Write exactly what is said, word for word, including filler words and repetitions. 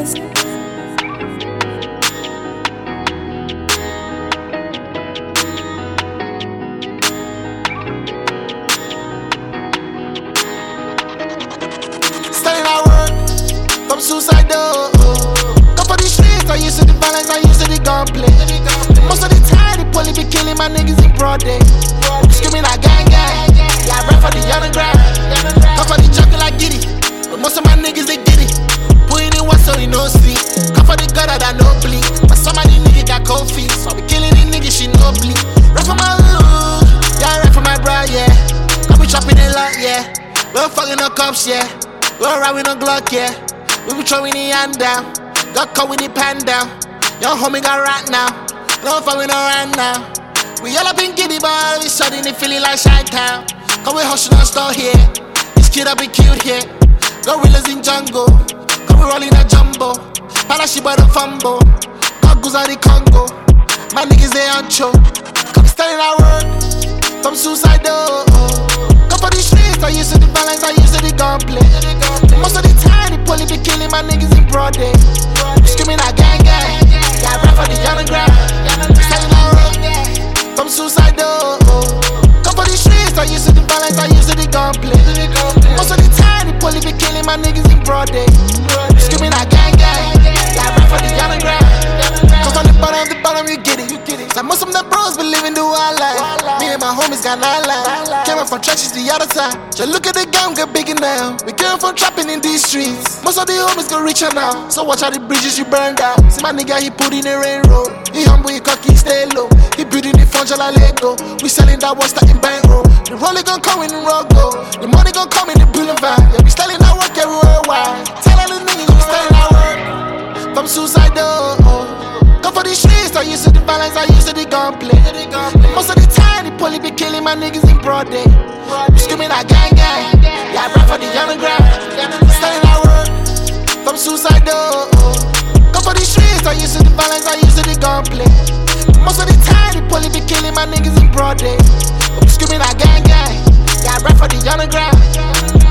Records. Starting our work from suicidal. Go for the streets, I used to the violence, I used to the gunplay. Most of the time, the police be killing my niggas in broad day. Screaming like gang gang. Yeah, I rap for the underground. Go for the jungle like Giddy. But most of my niggas, they get it. Putting in one so they no sleep. Go for the gutter that no bleed. But some of these niggas got cold feet. So I be killing these niggas, she no bleed. Rap for my hood. Yeah, I rap for my bro, yeah. I be chopping it lot, yeah. We don't fucking no cops, yeah. We don't ride with no Glock, yeah. We be throwing the hand down. Got caught with the pan down. Young homie got right now. Don't fuck with no right now. We all up in Giddy, but all of a sudden it feeling like Chi-Town. Cause we hustle on store here. This kid up be cute here. Gorillas in jungle. Cause we rolling a jumbo. Palashi by the fumble. Goggles out the Congo. My niggas they on choke. Come starting our work. From suicidal. Go for the streets, I used to the violence, I used to the gunplay. Most of the time, the police be killing my niggas in broad day. Screaming like gang gang. Yeah, I rap for the underground. Starting our work. From suicidal. Go for the streets, I used to the violence, I used to the gunplay. Most of the time, the police be killing my niggas in broad day. Screaming like gang gang. Yeah, I rap for the underground. Cause on the bottom, the bottom, you get it. Like most of them bros be living the wild life. Me and my homies got nine lives. Came up from trenches the other side. Just look at the game, get bigger now. We came from trapping in these streets. Most of the homies go richer now. So watch how the bridges you burned out. See my nigga, he put in the rain road. He humble, he cocky, he stay low. He building the funds like Lego. We selling that one starting bankroll. The rolling gon' come in the road go. The money gon' come in the boulevard. Yeah, we selling that work everywhere wide. Tell all the niggas we selling that work. From suicidal. Go for the streets, I used to the violence, I used to the gunplay. Most of the time, the police be killing my niggas in broad day. Screaming like gang gang. Yeah, I rap for the underground. Starting our work from suicidal. Go for the streets, I used to the violence, I used to the gunplay. Most of the time, the police be killing my niggas in broad day. Screaming like gang gang. Yeah, I rap for the underground.